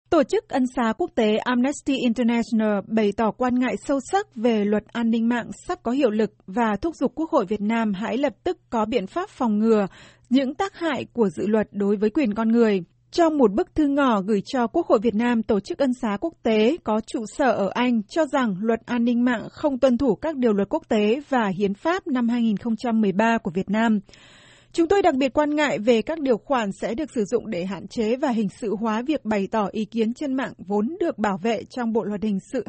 Tổ chức ân xá quốc tế Amnesty International bày tỏ quan ngại sâu sắc về luật an ninh mạng sắp có hiệu lực và thúc giục Quốc hội Việt Nam hãy lập tức có biện pháp phòng ngừa những tác hại của dự luật đối với quyền con người. Trong một bức thư ngỏ gửi cho Quốc hội Việt Nam, Tổ chức ân xá quốc tế có trụ sở ở Anh cho rằng luật an ninh mạng không tuân thủ các điều luật quốc tế và hiến pháp năm 2013 của Việt Nam. Chúng tôi đặc biệt quan ngại về các điều khoản sẽ được sử dụng để hạn chế và hình sự hóa việc bày tỏ ý kiến trên mạng vốn được bảo vệ trong Bộ Luật Hình sự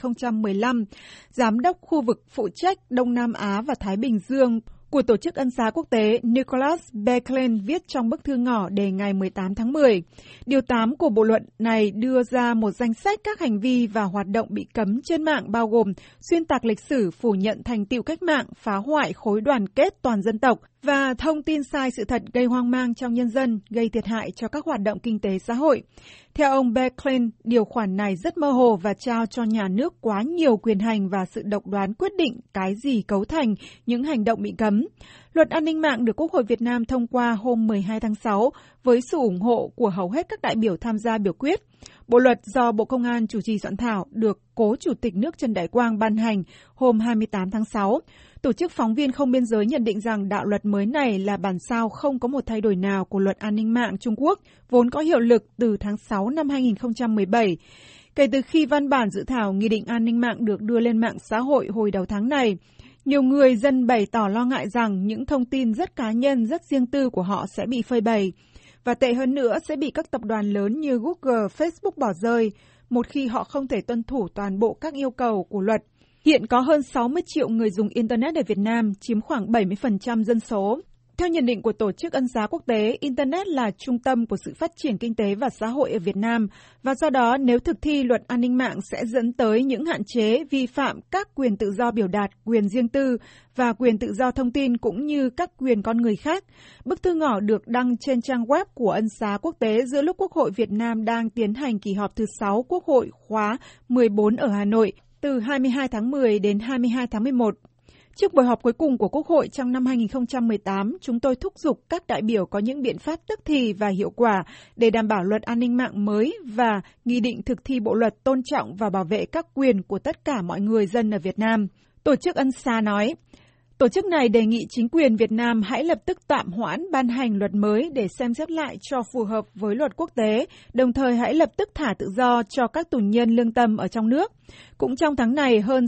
2015. Giám đốc khu vực phụ trách Đông Nam Á và Thái Bình Dương của Tổ chức ân xá quốc tế Nicholas Becklen viết trong bức thư ngỏ đề ngày 18 tháng 10. Điều 8 của bộ luật này đưa ra một danh sách các hành vi và hoạt động bị cấm trên mạng bao gồm xuyên tạc lịch sử, phủ nhận thành tựu cách mạng, phá hoại khối đoàn kết toàn dân tộc và thông tin sai sự thật gây hoang mang trong nhân dân, gây thiệt hại cho các hoạt động kinh tế xã hội. Theo ông Becklen, điều khoản này rất mơ hồ và trao cho nhà nước quá nhiều quyền hành và sự độc đoán quyết định cái gì cấu thành những hành động bị cấm. Luật an ninh mạng được Quốc hội Việt Nam thông qua hôm 12 tháng 6 với sự ủng hộ của hầu hết các đại biểu tham gia biểu quyết. Bộ luật do Bộ Công an chủ trì soạn thảo được Cố Chủ tịch nước Trần Đại Quang ban hành hôm 28 tháng 6. Tổ chức Phóng viên Không Biên giới nhận định rằng đạo luật mới này là bản sao không có một thay đổi nào của luật an ninh mạng Trung Quốc, vốn có hiệu lực từ tháng 6 năm 2017. Kể từ khi văn bản dự thảo Nghị định an ninh mạng được đưa lên mạng xã hội hồi đầu tháng này, nhiều người dân bày tỏ lo ngại rằng những thông tin rất cá nhân, rất riêng tư của họ sẽ bị phơi bày. Và tệ hơn nữa sẽ bị các tập đoàn lớn như Google, Facebook bỏ rơi một khi họ không thể tuân thủ toàn bộ các yêu cầu của luật. Hiện có hơn 60 triệu người dùng Internet ở Việt Nam, chiếm khoảng 70% dân số. Theo nhận định của Tổ chức ân xá quốc tế, Internet là trung tâm của sự phát triển kinh tế và xã hội ở Việt Nam, và do đó nếu thực thi luật an ninh mạng sẽ dẫn tới những hạn chế vi phạm các quyền tự do biểu đạt, quyền riêng tư và quyền tự do thông tin cũng như các quyền con người khác. Bức thư ngỏ được đăng trên trang web của ân xá quốc tế giữa lúc Quốc hội Việt Nam đang tiến hành kỳ họp thứ 6 Quốc hội khóa 14 ở Hà Nội từ 22 tháng 10 đến 22 tháng 11. Trước buổi họp cuối cùng của Quốc hội trong năm 2018, chúng tôi thúc giục các đại biểu có những biện pháp tức thì và hiệu quả để đảm bảo luật an ninh mạng mới và nghị định thực thi bộ luật tôn trọng và bảo vệ các quyền của tất cả mọi người dân ở Việt Nam. Tổ chức ân xá nói, tổ chức này đề nghị chính quyền Việt Nam hãy lập tức tạm hoãn ban hành luật mới để xem xét lại cho phù hợp với luật quốc tế, đồng thời hãy lập tức thả tự do cho các tù nhân lương tâm ở trong nước. Cũng trong tháng này, hơn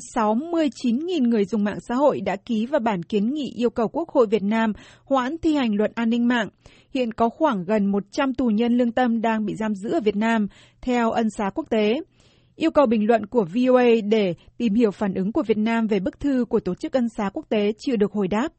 69.000 người dùng mạng xã hội đã ký vào bản kiến nghị yêu cầu Quốc hội Việt Nam hoãn thi hành luật an ninh mạng. Hiện có khoảng gần 100 tù nhân lương tâm đang bị giam giữ ở Việt Nam, theo ân xá quốc tế. Yêu cầu bình luận của VOA để tìm hiểu phản ứng của Việt Nam về bức thư của Tổ chức ân xá quốc tế chưa được hồi đáp.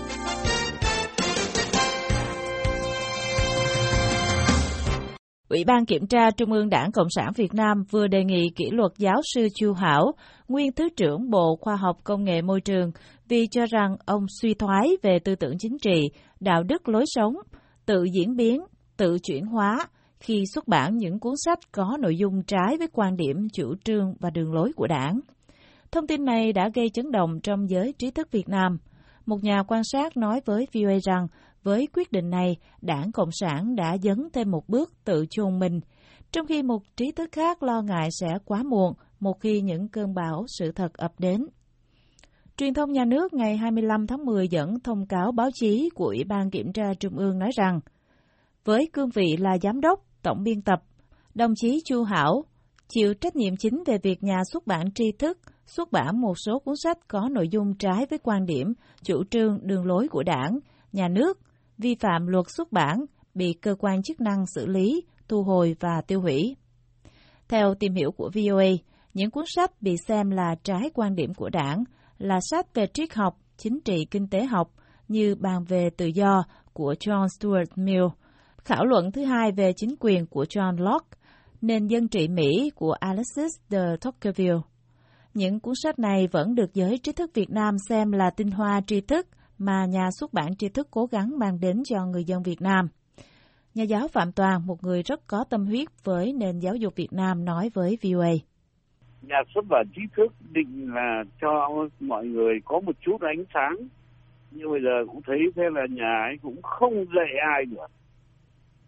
Ủy ban Kiểm tra Trung ương Đảng Cộng sản Việt Nam vừa đề nghị kỷ luật giáo sư Chu Hảo, nguyên Thứ trưởng Bộ Khoa học Công nghệ Môi trường, vì cho rằng ông suy thoái về tư tưởng chính trị, đạo đức lối sống, tự diễn biến, tự chuyển hóa, khi xuất bản những cuốn sách có nội dung trái với quan điểm, chủ trương và đường lối của Đảng. Thông tin này đã gây chấn động trong giới trí thức Việt Nam. Một nhà quan sát nói với VOA rằng, với quyết định này, Đảng Cộng sản đã dấn thêm một bước tự chôn mình, trong khi một trí thức khác lo ngại sẽ quá muộn một khi những cơn bão sự thật ập đến. Truyền thông nhà nước ngày 25 tháng 10 dẫn thông cáo báo chí của Ủy ban Kiểm tra Trung ương nói rằng, với cương vị là giám đốc, tổng biên tập, đồng chí Chu Hảo chịu trách nhiệm chính về việc nhà xuất bản tri thức xuất bản một số cuốn sách có nội dung trái với quan điểm, chủ trương, đường lối của Đảng, nhà nước, vi phạm luật xuất bản, bị cơ quan chức năng xử lý, thu hồi và tiêu hủy. Theo tìm hiểu của VOA, những cuốn sách bị xem là trái quan điểm của Đảng là sách về triết học, chính trị, kinh tế học như Bàn về tự do của John Stuart Mill, Khảo luận thứ hai về chính quyền của John Locke, Nền dân trị Mỹ của Alexis de Tocqueville. Những cuốn sách này vẫn được giới trí thức Việt Nam xem là tinh hoa tri thức mà nhà xuất bản tri thức cố gắng mang đến cho người dân Việt Nam. Nhà giáo Phạm Toàn, một người rất có tâm huyết với nền giáo dục Việt Nam, nói với VOA. Nhà xuất bản tri thức định là cho mọi người có một chút ánh sáng, nhưng bây giờ cũng thấy thế là nhà ấy cũng không dạy ai được.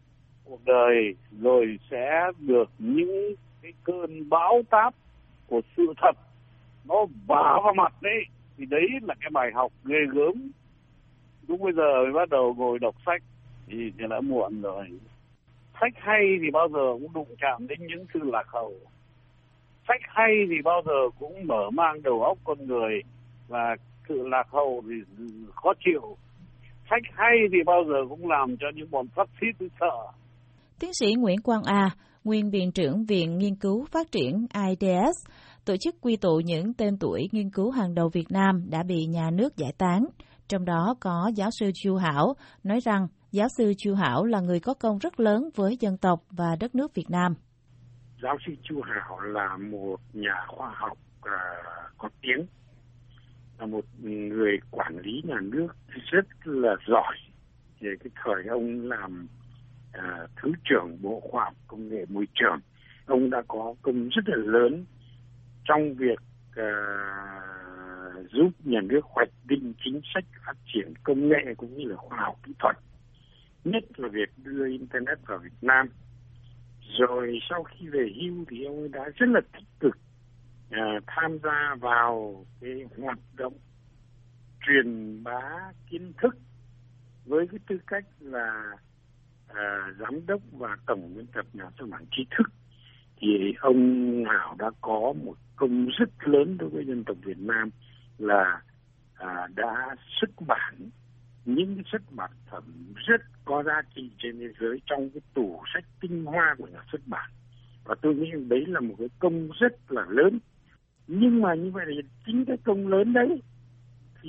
cuộc đời rồi sẽ được những cái cơn bão táp của sự thật nó vả vào mặt đấy. Thì đấy là cái bài học ghê gớm. Lúc bây giờ mới bắt đầu ngồi đọc sách thì đã muộn rồi. Sách hay thì bao giờ cũng đụng chạm đến những sự lạc hậu. Sách hay thì bao giờ cũng mở mang đầu óc con người, và sự lạc hậu thì khó chịu. Sách hay thì bao giờ cũng làm cho những bọn phát xít sợ. Tiến sĩ Nguyễn Quang A, nguyên viện trưởng Viện Nghiên cứu Phát triển IDS, tổ chức quy tụ những tên tuổi nghiên cứu hàng đầu Việt Nam đã bị nhà nước giải tán. Trong đó có giáo sư Chu Hảo, nói rằng giáo sư Chu Hảo là người có công rất lớn với dân tộc và đất nước Việt Nam. Giáo sư Chu Hảo là một nhà khoa học có tiếng, là một người quản lý nhà nước rất là giỏi. Về cái thời ông làm Thứ trưởng Bộ Khoa học Công nghệ Môi trường, ông đã có công rất là lớn trong việc giúp nhà nước hoạch định chính sách phát triển công nghệ cũng như là khoa học kỹ thuật, nhất là việc đưa Internet vào Việt Nam. Rồi sau khi về hưu thì ông đã rất là tích cực tham gia vào cái hoạt động truyền bá kiến thức với cái tư cách là giám đốc và tổng biên tập nhà xuất bản Tri Thức. Thì ông Hảo đã có một công rất lớn đối với dân tộc Việt Nam là đã xuất bản những cái xuất bản phẩm rất có giá trị trên thế giới trong cái tủ sách tinh hoa của nhà xuất bản, và tôi nghĩ đấy là một cái công rất là lớn. Nhưng mà như vậy là chính cái công lớn đấy thì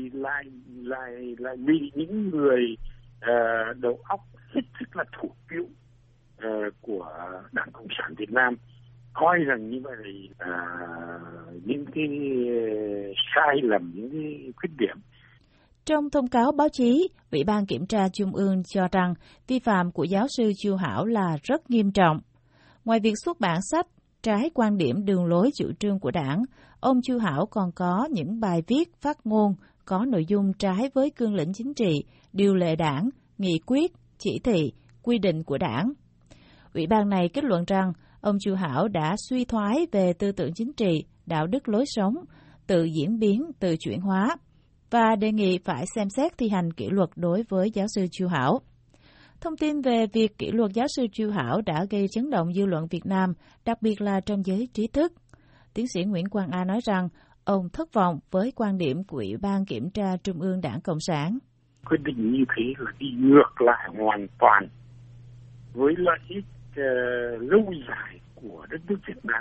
lại bị những người đầu óc hết sức là thủ cữu của Đảng Cộng sản Việt Nam coi rằng như vậy là những cái sai lầm, những cái khuyết điểm. Trong thông cáo báo chí, Ủy ban Kiểm tra Trung ương cho rằng vi phạm của giáo sư Chu Hảo là rất nghiêm trọng. Ngoài việc xuất bản sách trái quan điểm đường lối chủ trương của Đảng, ông Chu Hảo còn có những bài viết, phát ngôn có nội dung trái với cương lĩnh chính trị, điều lệ Đảng, nghị quyết, chỉ thị, quy định của Đảng. Ủy ban này kết luận rằng ông Chu Hảo đã suy thoái về tư tưởng chính trị, đạo đức lối sống, tự diễn biến, tự chuyển hóa, và đề nghị phải xem xét thi hành kỷ luật đối với giáo sư Chu Hảo. Thông tin về việc kỷ luật giáo sư Chu Hảo đã gây chấn động dư luận Việt Nam, đặc biệt là trong giới trí thức. Tiến sĩ Nguyễn Quang A nói rằng ông thất vọng với quan điểm của Ủy ban Kiểm tra Trung ương Đảng Cộng sản. Quyết định như thế là đi ngược lại hoàn toàn với lợi ích lâu dài của đất nước Việt Nam.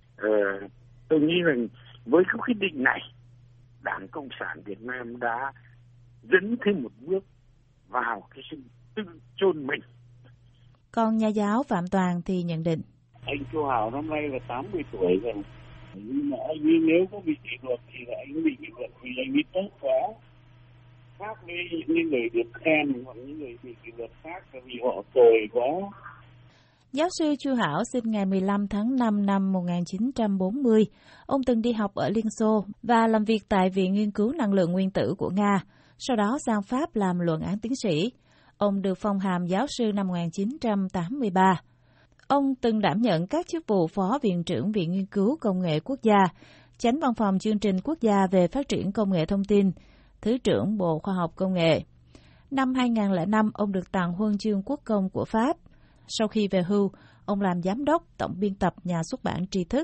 Tôi nghĩ rằng với cái quyết định này, Đảng Cộng sản Việt Nam đã dẫn thêm một bước vào cái sự tự chôn mình. Còn nhà giáo Phạm Toàn thì nhận định: Anh Chu Hảo năm nay là 80 tuổi rồi, nhưng mà anh ấy nếu có bị kỷ luật thì là anh bị kỷ luật vì anh ấy tốt quá. Khác với những người được khen hoặc những người bị kỷ luật khác là vì họ tồi quá. Giáo sư Chu Hảo sinh ngày 15 tháng 5 năm 1940. Ông từng đi học ở Liên Xô và làm việc tại Viện Nghiên cứu Năng lượng Nguyên tử của Nga, sau đó sang Pháp làm luận án tiến sĩ. Ông được phong hàm giáo sư năm 1983. Ông từng đảm nhận các chức vụ Phó Viện trưởng Viện Nghiên cứu Công nghệ Quốc gia, Chánh Văn phòng Chương trình Quốc gia về Phát triển Công nghệ Thông tin, Thứ trưởng Bộ Khoa học Công nghệ. Năm 2005, ông được tặng Huân chương Quốc công của Pháp. Sau khi về hưu, ông làm giám đốc, tổng biên tập nhà xuất bản Tri Thức.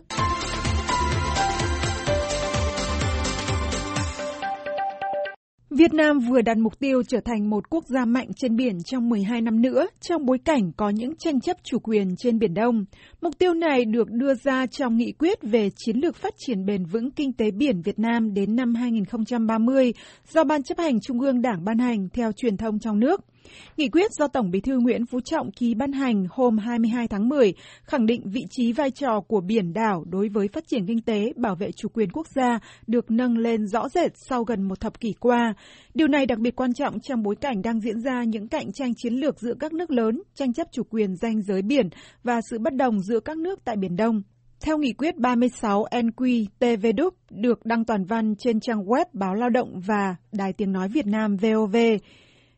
Việt Nam vừa đặt mục tiêu trở thành một quốc gia mạnh trên biển trong 12 năm nữa, trong bối cảnh có những tranh chấp chủ quyền trên Biển Đông. Mục tiêu này được đưa ra trong nghị quyết về chiến lược phát triển bền vững kinh tế biển Việt Nam đến năm 2030 do Ban chấp hành Trung ương Đảng ban hành theo truyền thông trong nước. Nghị quyết do Tổng Bí thư Nguyễn Phú Trọng ký ban hành hôm 22 tháng 10 khẳng định vị trí vai trò của biển đảo đối với phát triển kinh tế, bảo vệ chủ quyền quốc gia được nâng lên rõ rệt sau gần một thập kỷ qua. Điều này đặc biệt quan trọng trong bối cảnh đang diễn ra những cạnh tranh chiến lược giữa các nước lớn, tranh chấp chủ quyền ranh giới biển và sự bất đồng giữa các nước tại Biển Đông. Theo nghị quyết 36 NQ-TVđ được đăng toàn văn trên trang web Báo Lao động và Đài Tiếng Nói Việt Nam VOV,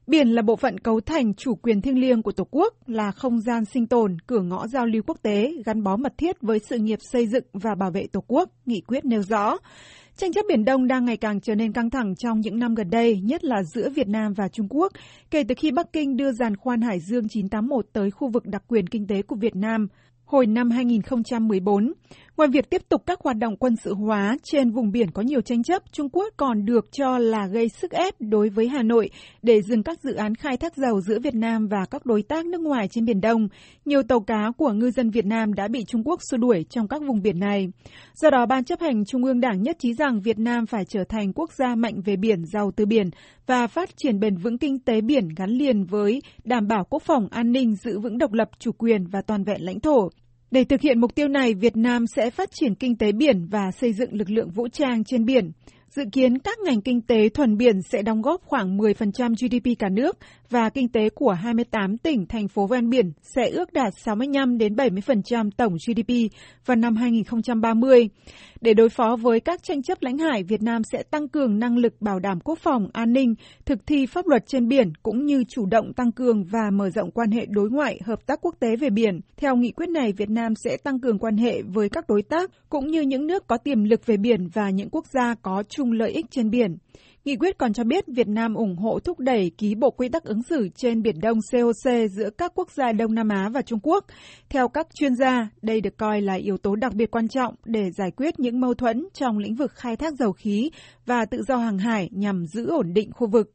Biển là bộ phận cấu thành chủ quyền thiêng liêng của Tổ quốc, là không gian sinh tồn, cửa ngõ giao lưu quốc tế, gắn bó mật thiết với sự nghiệp xây dựng và bảo vệ Tổ quốc, nghị quyết nêu rõ. Tranh chấp Biển Đông đang ngày càng trở nên căng thẳng trong những năm gần đây, nhất là giữa Việt Nam và Trung Quốc, kể từ khi Bắc Kinh đưa giàn khoan Hải Dương 981 tới khu vực đặc quyền kinh tế của Việt Nam hồi năm 2014. Ngoài việc tiếp tục các hoạt động quân sự hóa trên vùng biển có nhiều tranh chấp, Trung Quốc còn được cho là gây sức ép đối với Hà Nội để dừng các dự án khai thác dầu giữa Việt Nam và các đối tác nước ngoài trên Biển Đông. Nhiều tàu cá của ngư dân Việt Nam đã bị Trung Quốc xua đuổi trong các vùng biển này. Do đó, Ban chấp hành Trung ương Đảng nhất trí rằng Việt Nam phải trở thành quốc gia mạnh về biển, giàu từ biển và phát triển bền vững kinh tế biển gắn liền với đảm bảo quốc phòng an ninh, giữ vững độc lập, chủ quyền và toàn vẹn lãnh thổ. Để thực hiện mục tiêu này, Việt Nam sẽ phát triển kinh tế biển và xây dựng lực lượng vũ trang trên biển. Dự kiến các ngành kinh tế thuần biển sẽ đóng góp khoảng 10% GDP cả nước và kinh tế của 28 tỉnh, thành phố ven biển sẽ ước đạt 65 đến 70% tổng GDP vào năm 2030. Để đối phó với các tranh chấp lãnh hải, Việt Nam sẽ tăng cường năng lực bảo đảm quốc phòng, an ninh, thực thi pháp luật trên biển cũng như chủ động tăng cường và mở rộng quan hệ đối ngoại, hợp tác quốc tế về biển. Theo nghị quyết này, Việt Nam sẽ tăng cường quan hệ với các đối tác cũng như những nước có tiềm lực về biển và những quốc gia có chung lợi ích trên biển. Nghị quyết còn cho biết Việt Nam ủng hộ thúc đẩy ký bộ quy tắc ứng xử trên Biển Đông COC giữa các quốc gia Đông Nam Á và Trung Quốc. Theo các chuyên gia, đây được coi là yếu tố đặc biệt quan trọng để giải quyết những mâu thuẫn trong lĩnh vực khai thác dầu khí và tự do hàng hải nhằm giữ ổn định khu vực.